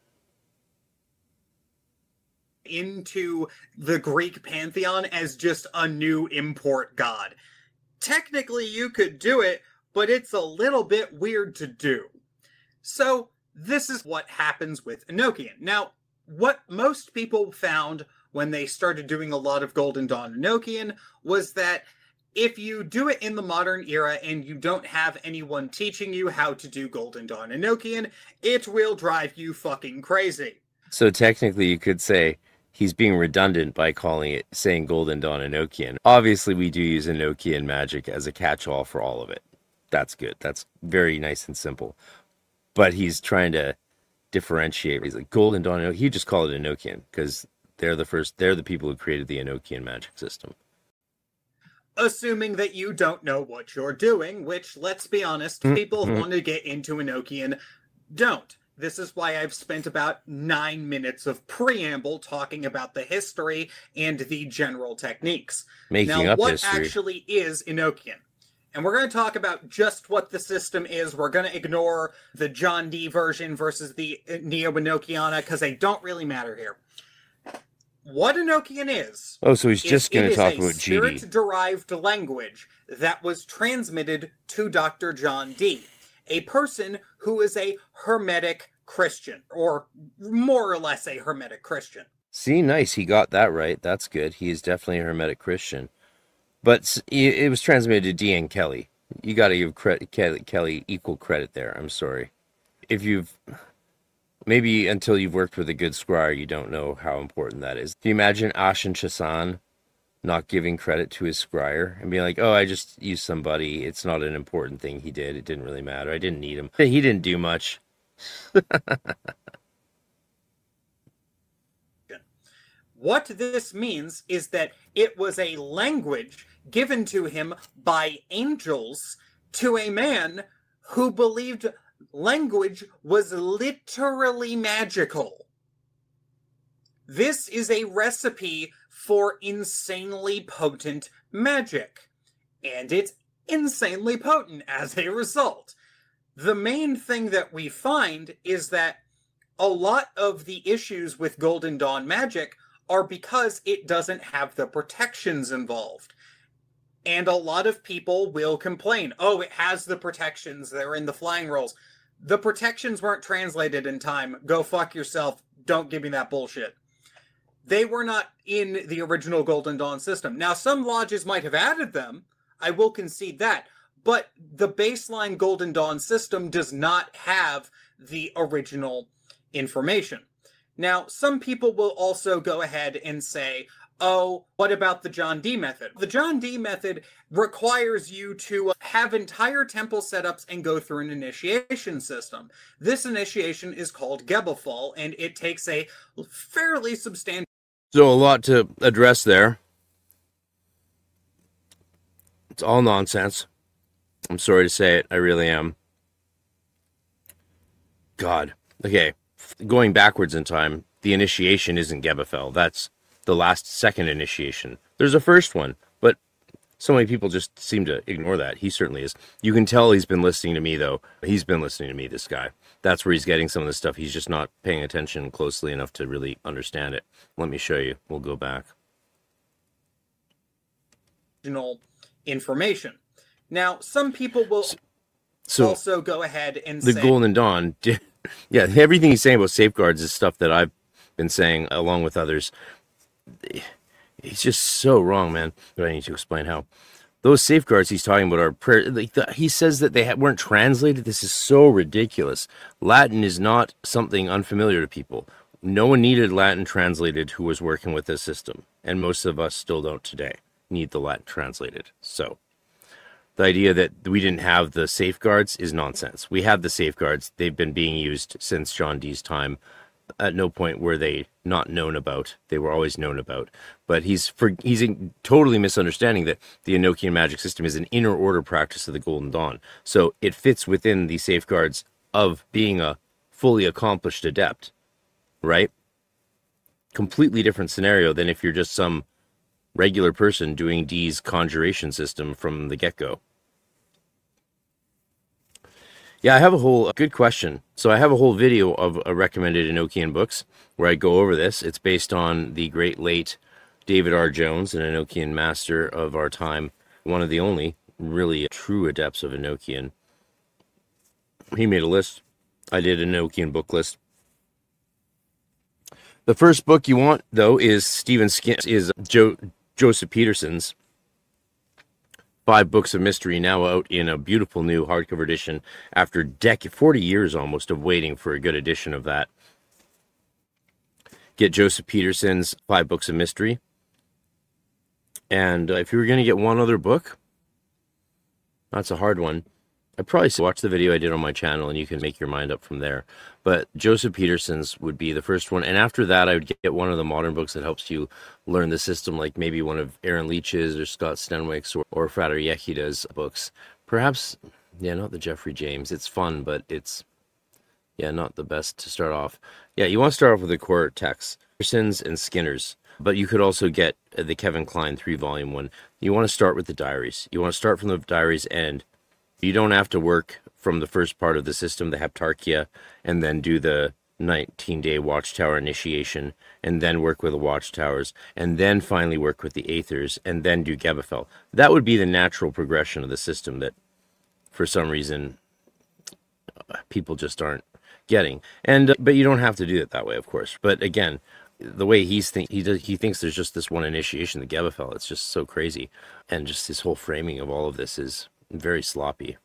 B: Into the Greek pantheon as just a new import god. Technically, you could do it, but it's a little bit weird to do. So, this is what happens with Enochian. Now, what most people found when they started doing a lot of Golden Dawn Enochian was that if you do it in the modern era and you don't have anyone teaching you how to do Golden Dawn Enochian, it will drive you fucking crazy.
A: So technically you could say he's being redundant by calling it, saying Golden Dawn Enochian. Obviously we do use Enochian magic as a catch-all for all of it. That's good. That's very nice and simple. But he's trying to differentiate. He's like, Golden Dawn Enochian. He just called it Enochian because they're the first, they're the people who created the Enochian magic system.
B: Assuming that you don't know what you're doing, which, let's be honest,
A: Mm-hmm.
B: people who want to get into Enochian don't. This is why I've spent about nine minutes of preamble talking about the history and the general techniques.
A: Making
B: now,
A: up
B: what
A: history.
B: actually is Enochian? And we're going to talk about just what the system is. We're going to ignore the John Dee version versus the Neo-Enochiana, because they don't really matter here. What Enochian is...
A: Oh, so he's just going to talk about G D.
B: It is a spirit-derived language that was transmitted to Doctor John Dee, a person who is a Hermetic Christian, or more or less a Hermetic Christian.
A: See, nice. He got that right. That's good. He is definitely a Hermetic Christian. But it was transmitted to Dee and Kelly. You got to give credit, Kelly, Kelly equal credit there. I'm sorry. If you've... Maybe until you've worked with a good scryer, you don't know how important that is. Can you imagine Ashen Chassan not giving credit to his scryer and being like, oh, I just used somebody. It's not an important thing he did. It didn't really matter. I didn't need him. He didn't do much.
B: What this means is that it was a language given to him by angels to a man who believed language was literally magical. This is a recipe for insanely potent magic, and it's insanely potent as a result. The main thing that we find is that a lot of the issues with Golden Dawn magic are because it doesn't have the protections involved. And a lot of people will complain, oh, it has the protections, they're in the flying rolls. The protections weren't translated in time. Go fuck yourself. Don't give me that bullshit. They were not in the original Golden Dawn system. Now, some lodges might have added them. I will concede that. But the baseline Golden Dawn system does not have the original information. Now, some people will also go ahead and say, oh, what about the John Dee method? The John Dee method requires you to have entire temple setups and go through an initiation system. This initiation is called Gebethal, and it takes a fairly substantial...
A: So a lot to address there. It's all nonsense. I'm sorry to say it. I really am. God. Okay. Going backwards in time, the initiation isn't Gebethal. That's the last second initiation. There's a first one, but so many people just seem to ignore that. He certainly is. You can tell he's been listening to me, though. He's been listening to me, this guy. That's where he's getting some of this stuff. He's just not paying attention closely enough to really understand it. Let me show you. We'll go back.
B: Information. Now, some people will
A: so,
B: also go ahead and
A: the
B: say...
A: The Golden Dawn... Yeah, everything he's saying about safeguards is stuff that I've been saying along with others. He's just so wrong, man. But I need to explain how. Those safeguards he's talking about are prayer. Like the, he says that they ha- weren't translated. This is so ridiculous. Latin is not something unfamiliar to people. No one needed Latin translated who was working with this system. And most of us still don't today need the Latin translated. So the idea that we didn't have the safeguards is nonsense. We have the safeguards. They've been being used since John Dee's time. At no point were they not known about. They were always known about. But he's for, he's in, totally misunderstanding that the Enochian magic system is an inner order practice of the Golden Dawn. So it fits within the safeguards of being a fully accomplished adept, right? Completely different scenario than if you're just some regular person doing Dee's conjuration system from the get-go. Yeah, I have a whole good question. So I have a whole video of uh, recommended Enochian books where I go over this. It's based on the great late David R. Jones, an Enochian master of our time, one of the only really true adepts of Enochian. He made a list. I did an Enochian book list. The first book you want, though, is Stephen Skin is Joe Joseph Peterson's Five Books of Mystery, now out in a beautiful new hardcover edition after dec- forty years almost of waiting for a good edition of that. Get Joseph Peterson's Five Books of Mystery. And uh, if you were going to get one other book, that's a hard one. I'd probably watch the video I did on my channel and you can make your mind up from there. But Joseph Peterson's would be the first one. And after that, I would get one of the modern books that helps you learn the system, like maybe one of Aaron Leach's or Scott Stenwick's or, or Frater Yehida's books. Perhaps, yeah, not the Jeffrey James. It's fun, but it's, yeah, not the best to start off. Yeah, you want to start off with the core texts, Peterson's and Skinner's. But you could also get the Kevin Kline three-volume one. You want to start with the diaries. You want to start from the diaries and you don't have to work from the first part of the system, the Heptarchia, and then do the nineteen-day Watchtower initiation, and then work with the Watchtowers, and then finally work with the Aethers, and then do Gebethel. That would be the natural progression of the system that, for some reason, people just aren't getting. And uh, but you don't have to do it that way, of course. But again, the way he's think he does, he thinks there's just this one initiation, the Gebethel. It's just so crazy, and just his whole framing of all of this is very sloppy.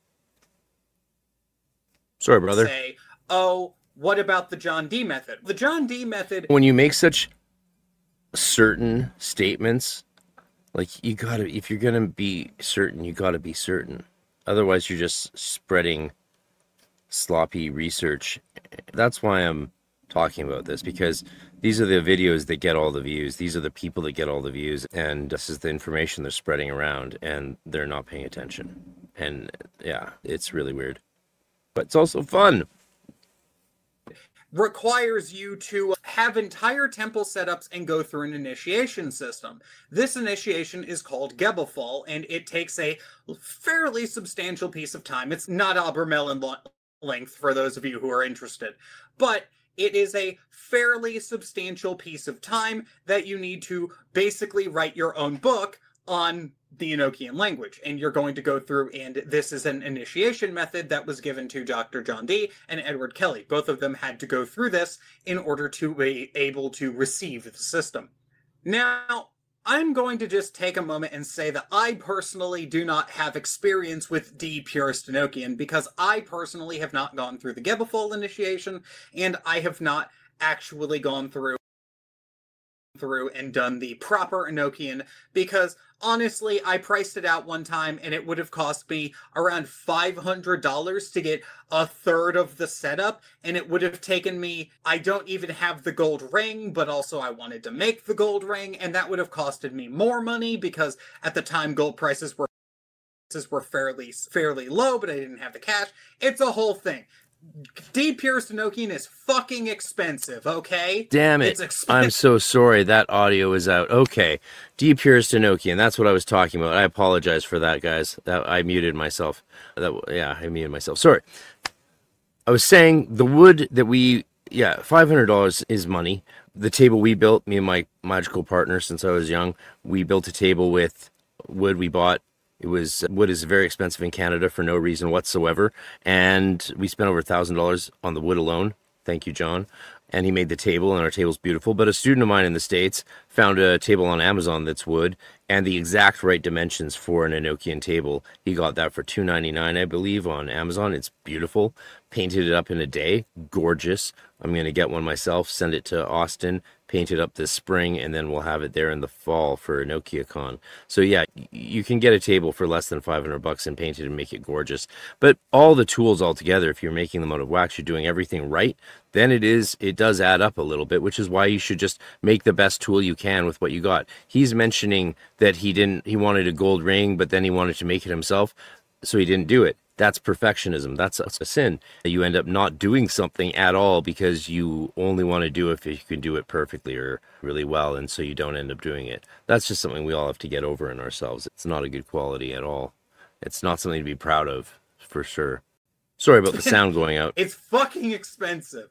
A: Sorry, brother.
B: Say, oh, what about the John Dee method? The John Dee method.
A: When you make such certain statements, like you gotta, if you're gonna be certain, you gotta be certain. Otherwise, you're just spreading sloppy research. That's why I'm talking about this, because these are the videos that get all the views. These are the people that get all the views, and this is the information they're spreading around, and they're not paying attention. And yeah, it's really weird, but it's also fun.
B: Requires you to have entire temple setups and go through an initiation system. This initiation is called Gebethal, and it takes a fairly substantial piece of time. It's not Abermelon length for those of you who are interested, but it is a fairly substantial piece of time that you need to basically write your own book on the Enochian language. And you're going to go through, and this is an initiation method that was given to Doctor John Dee and Edward Kelly. Both of them had to go through this in order to be able to receive the system. Now, I'm going to just take a moment and say that I personally do not have experience with Dee Purist Enochian, because I personally have not gone through the Gebethal initiation, and I have not actually gone through through and done the proper Enochian, because honestly, I priced it out one time and it would have cost me around five hundred dollars to get a third of the setup, and it would have taken me, I don't even have the gold ring, but also I wanted to make the gold ring, and that would have costed me more money, because at the time gold prices were were fairly fairly low, but I didn't have the cash. It's a whole thing. Dee Purist Enochian is fucking expensive, okay?
A: Damn it.
B: It's expensive.
A: I'm so sorry. That audio is out. Okay. Dee Purist Enochian. That's what I was talking about. I apologize for that, guys. That I muted myself. That Yeah, I muted myself. Sorry. I was saying the wood that we... Yeah, five hundred dollars is money. The table we built, me and my magical partner since I was young, we built a table with wood we bought. It was, wood is very expensive in Canada for no reason whatsoever, and we spent over a thousand dollars on the wood alone. Thank you, John. And he made the table, and our table's beautiful. But a student of mine in the States found a table on Amazon that's wood, and the exact right dimensions for an Enochian table. He got that for two ninety-nine, I believe, on Amazon. It's beautiful. Painted it up in a day. Gorgeous. I'm going to get one myself, send it to Austin, paint it up this spring, and then we'll have it there in the fall for EnochiaCon. So yeah, you can get a table for less than five hundred bucks and paint it and make it gorgeous. But all the tools all together, if you're making them out of wax, you're doing everything right, then it is, it does add up a little bit, which is why you should just make the best tool you can with what you got. He's mentioning that he didn't, he wanted a gold ring, but then he wanted to make it himself, so he didn't do it. That's perfectionism. That's a sin. You end up not doing something at all because you only want to do it if you can do it perfectly or really well, and so you don't end up doing it. That's just something we all have to get over in ourselves. It's not a good quality at all. It's not something to be proud of, for sure. Sorry about the sound going out.
B: It's fucking expensive.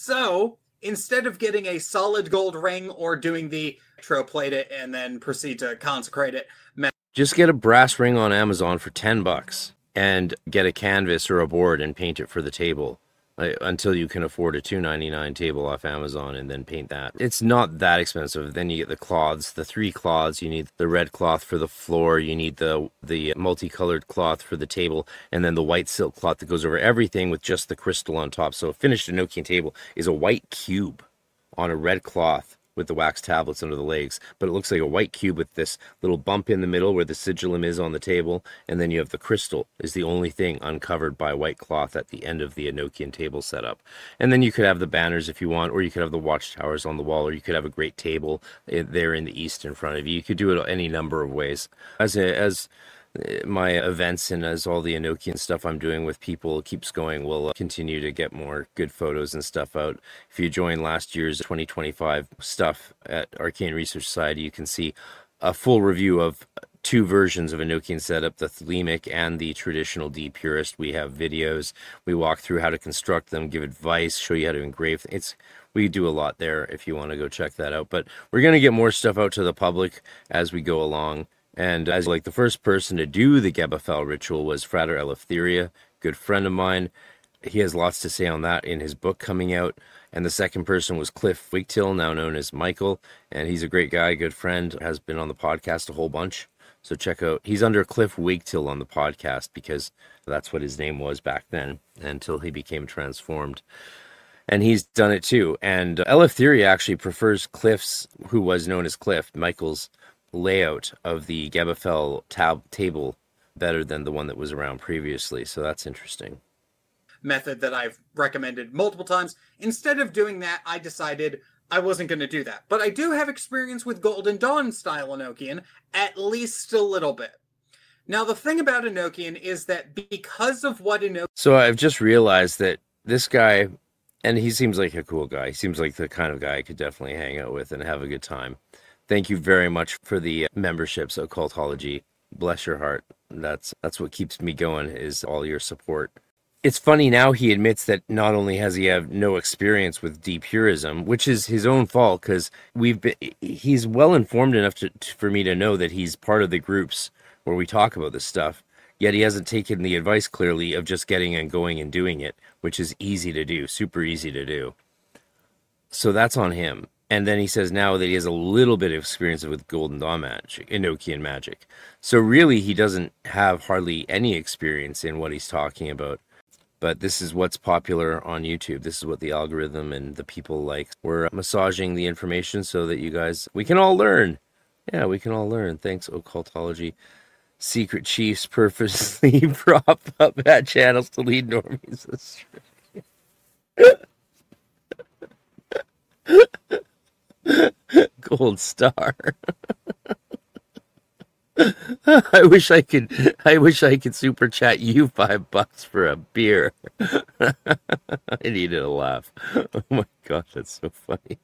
B: So instead of getting a solid gold ring or doing the troplate it and then proceed to consecrate it,
A: just get a brass ring on Amazon for ten bucks and get a canvas or a board and paint it for the table uh, until you can afford a two ninety-nine table off Amazon, and then paint that. It's not that expensive. Then you get the cloths, the three cloths. You need the red cloth for the floor. You need the the multicolored cloth for the table, and then the white silk cloth that goes over everything with just the crystal on top. So a finished Enochian table is a white cube on a red cloth with the wax tablets under the legs, but it looks like a white cube with this little bump in the middle where the sigillum is on the table, and then you have the crystal is the only thing uncovered by white cloth at the end of the Enochian table setup. And then you could have the banners if you want, or you could have the watchtowers on the wall, or you could have a great table there in the east in front of you. You could do it any number of ways. As a, as my events and as all the Enochian stuff I'm doing with people keeps going, we'll continue to get more good photos and stuff out. If you join last year's twenty twenty-five stuff at Arcane Research Society, you can see a full review of two versions of Enochian setup, the Thelemic and the traditional D Purist. We have videos. We walk through how to construct them, give advice, show you how to engrave. It's we do a lot there if you want to go check that out. But we're going to get more stuff out to the public as we go along. And as like the first person to do the Gebethal ritual was Frater Eleftheria, good friend of mine. He has lots to say on that in his book coming out. And the second person was Cliff Wigtill, now known as Michael. And he's a great guy, good friend, has been on the podcast a whole bunch. So check out, he's under Cliff Wigtill on the podcast because that's what his name was back then until he became transformed. And he's done it too. And Eleftheria actually prefers Cliff's, who was known as Cliff, Michael's layout of the Gebethal tab table better than the one that was around previously. So that's interesting.
B: Method that I've recommended multiple times. Instead of doing that, I decided I wasn't going to do that. But I do have experience with Golden Dawn style Enochian, at least a little bit. Now, the thing about Enochian is that because of what Enochian...
A: So I've just realized that this guy, and he seems like a cool guy. He seems like the kind of guy I could definitely hang out with and have a good time. Thank you very much for the memberships of Cultology. Bless your heart. That's that's what keeps me going, is all your support. It's funny now he admits that not only has he have no experience with depurism, which is his own fault, because we've been he's well informed enough to, to, for me to know that he's part of the groups where we talk about this stuff. Yet he hasn't taken the advice clearly of just getting and going and doing it, which is easy to do, super easy to do. So that's on him. And then he says now that he has a little bit of experience with Golden Dawn magic, Enochian magic. So really, he doesn't have hardly any experience in what he's talking about. But this is what's popular on YouTube. This is what the algorithm and the people like. We're massaging the information so that you guys, we can all learn. Yeah, we can all learn. Thanks, Occultology. Secret Chiefs purposely prop up bad channels to lead normies astray. Gold star. I wish I could. I wish I could super chat you five bucks for a beer. I needed a laugh. Oh my gosh, that's so funny.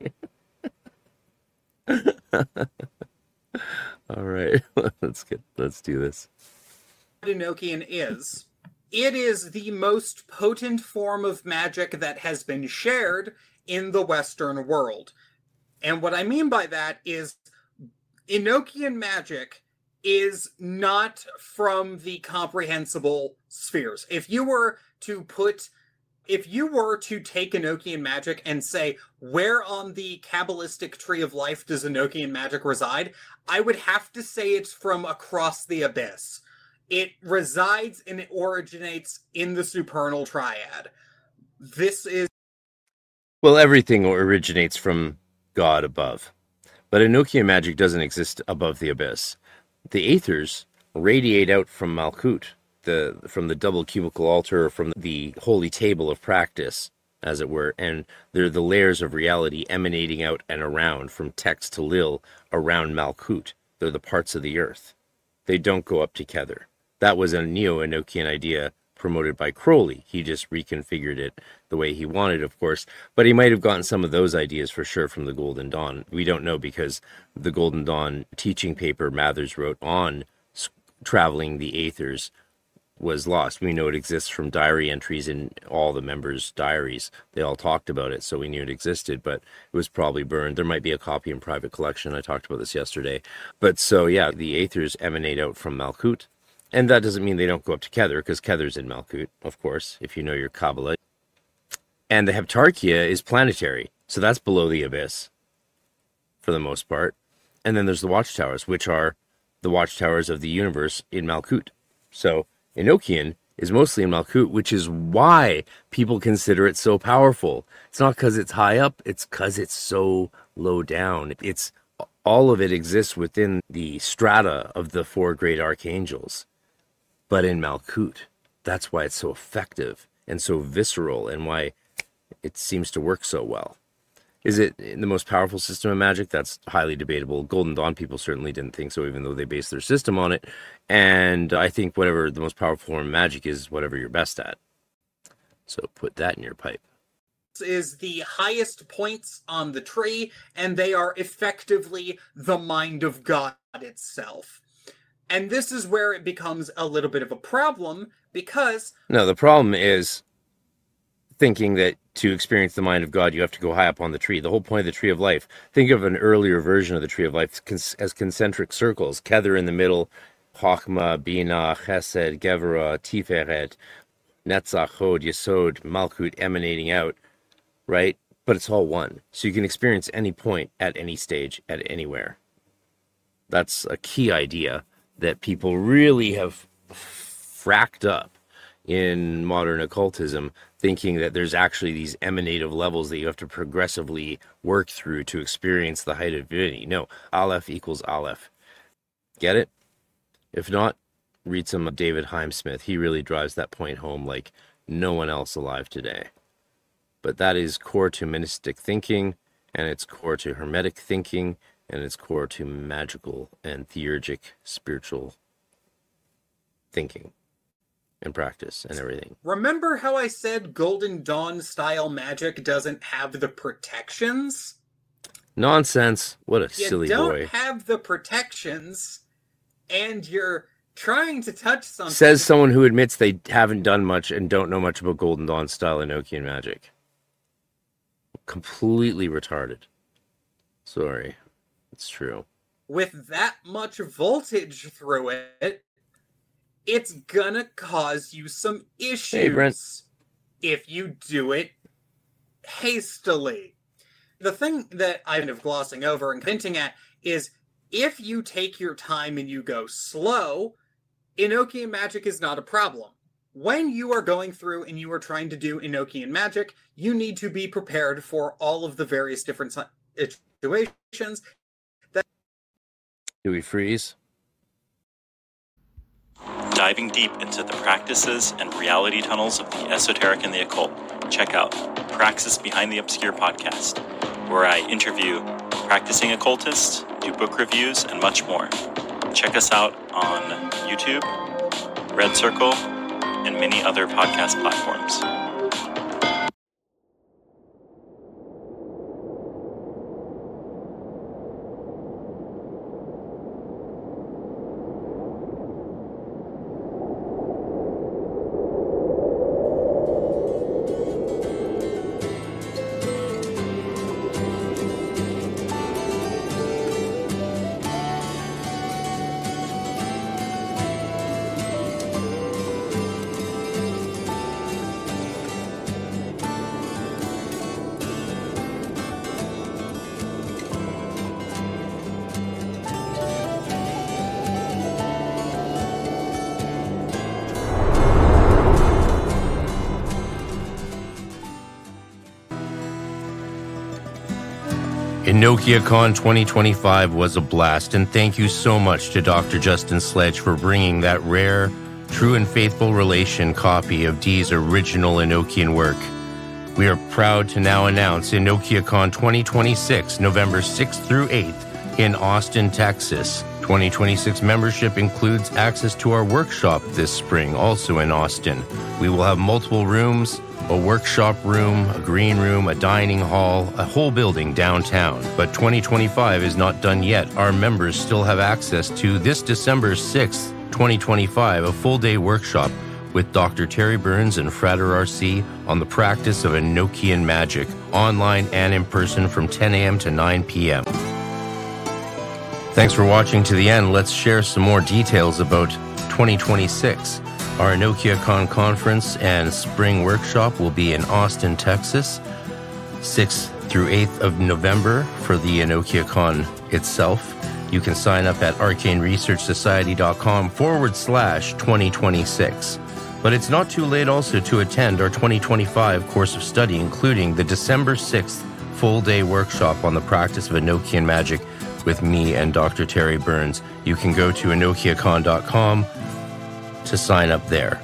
A: All right, let's get. Let's do this.
B: Enochian is. It is the most potent form of magic that has been shared in the Western world. And what I mean by that is Enochian magic is not from the comprehensible spheres. If you were to put, if you were to take Enochian magic and say, where on the Kabbalistic tree of life does Enochian magic reside? I would have to say it's from across the abyss. It resides and it originates in the supernal triad. This is...
A: Well, everything originates from God above. But Enochian magic doesn't exist above the abyss. The Aethers radiate out from Malkut, the from the double cubical altar, from the holy table of practice, as it were, and they're the layers of reality emanating out and around, from Tex to Lil, around Malkut. They're the parts of the earth. They don't go up together. That was a Neo-Enochian idea promoted by Crowley. He just reconfigured it the way he wanted, of course. But he might have gotten some of those ideas for sure from the Golden Dawn. We don't know, because the Golden Dawn teaching paper Mathers wrote on traveling the Aethers was lost. We know it exists from diary entries in all the members' diaries. They all talked about it, so we knew it existed, but it was probably burned. There might be a copy in private collection. I talked about this yesterday. But so, yeah, the Aethers emanate out from Malkuth. And that doesn't mean they don't go up to Kether, because Kether's in Malkuth, of course, if you know your Kabbalah. And the Heptarchia is planetary, so that's below the abyss, for the most part. And then there's the Watchtowers, which are the Watchtowers of the universe in Malkuth. So Enochian is mostly in Malkuth, which is why people consider it so powerful. It's not because it's high up, it's because it's so low down. It's all of it exists within the strata of the four great archangels, but in Malkuth. That's why it's so effective and so visceral, and why it seems to work so well. Is it the most powerful system of magic? That's highly debatable. Golden Dawn people certainly didn't think so, even though they based their system on it. And I think whatever the most powerful form of magic is, whatever you're best at. So put that in your pipe.
B: This is the highest points on the tree, and they are effectively the mind of God itself. And this is where it becomes a little bit of a problem, because...
A: No, the problem is thinking that to experience the mind of God, you have to go high up on the tree. The whole point of the Tree of Life, think of an earlier version of the Tree of Life as concentric circles. Kether in the middle, Chochmah, Binah, Chesed, Gevurah, Tiferet, Netzach, Hod, Yesod, Malkuth emanating out, right? But it's all one. So you can experience any point at any stage, at anywhere. That's a key idea that people really have fracked up in modern occultism, thinking that there's actually these emanative levels that you have to progressively work through to experience the height of divinity. No, Aleph equals Aleph. Get it? If not, read some of David Heimsmith. He really drives that point home like no one else alive today. But that is core to monistic thinking, and it's core to Hermetic thinking, and it's core to magical and theurgic spiritual thinking and practice and everything.
B: Remember how I said Golden Dawn style magic doesn't have the protections?
A: Nonsense. What a
B: you
A: silly
B: don't
A: boy.
B: have the protections, and you're trying to touch something.
A: Says someone who admits they haven't done much and don't know much about Golden Dawn style Enochian magic. Completely retarded. Sorry. It's true.
B: With that much voltage through it, it's gonna cause you some issues
A: hey, Brent.
B: if you do it hastily. The thing that I'm kind of glossing over and hinting at is if you take your time and you go slow, Enochian magic is not a problem. When you are going through and you are trying to do Enochian magic, you need to be prepared for all of the various different situations. That
A: Do we freeze?
C: Diving deep into the practices and reality tunnels of the esoteric and the occult, check out Praxis Behind the Obscure podcast, where I interview practicing occultists, do book reviews, and much more. Check us out on YouTube, Red Circle, and many other podcast platforms.
A: EnochiaCon twenty twenty-five was a blast, and thank you so much to Doctor Justin Sledge for bringing that rare, true and faithful relation copy of Dee's original Enochian work. We are proud to now announce EnochiaCon twenty twenty-six, November sixth through eighth in Austin, Texas. twenty twenty-six membership includes access to our workshop this spring, also in Austin. We will have multiple rooms, a workshop room, a green room, a dining hall, a whole building downtown. But twenty twenty-five is not done yet. Our members still have access to this December sixth, twenty twenty-five, a full-day workshop with Doctor Terry Burns and Frater R C on the practice of Enochian magic, online and in person from ten a.m. to nine p.m. Thanks for watching to the end. Let's share some more details about twenty twenty-six. Our EnochiaCon conference and spring workshop will be in Austin, Texas, sixth through eighth of November for the EnochiaCon itself. You can sign up at arcaneresearchsociety.com forward slash 2026. But it's not too late also to attend our twenty twenty-five course of study, including the December sixth full-day workshop on the practice of Enochian magic with me and Doctor Terry Burns. You can go to enochiacon dot com to sign up there.